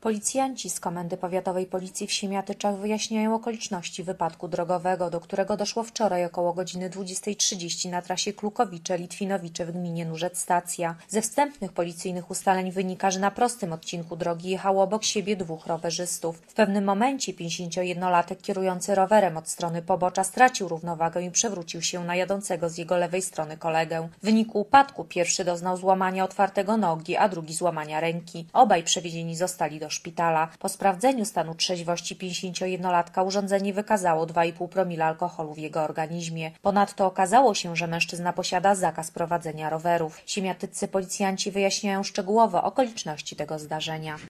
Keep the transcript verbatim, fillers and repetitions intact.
Policjanci z Komendy Powiatowej Policji w Siemiatyczach wyjaśniają okoliczności wypadku drogowego, do którego doszło wczoraj około godziny dwudziestej trzydzieści na trasie Klukowice-Litwinowice w gminie Nurzec-Stacja. Ze wstępnych policyjnych ustaleń wynika, że na prostym odcinku drogi jechało obok siebie dwóch rowerzystów. W pewnym momencie pięćdziesięciojednolatek kierujący rowerem od strony pobocza stracił równowagę i przewrócił się na jadącego z jego lewej strony kolegę. W wyniku upadku pierwszy doznał złamania otwartego nogi, a drugi złamania ręki. Obaj przewiezieni zostali do szpitala. Po sprawdzeniu stanu trzeźwości pięćdziesięciojednolatka urządzenie wykazało dwa i pół promila alkoholu w jego organizmie. Ponadto okazało się, że mężczyzna posiada zakaz prowadzenia rowerów. Siemiatyccy policjanci wyjaśniają szczegółowo okoliczności tego zdarzenia.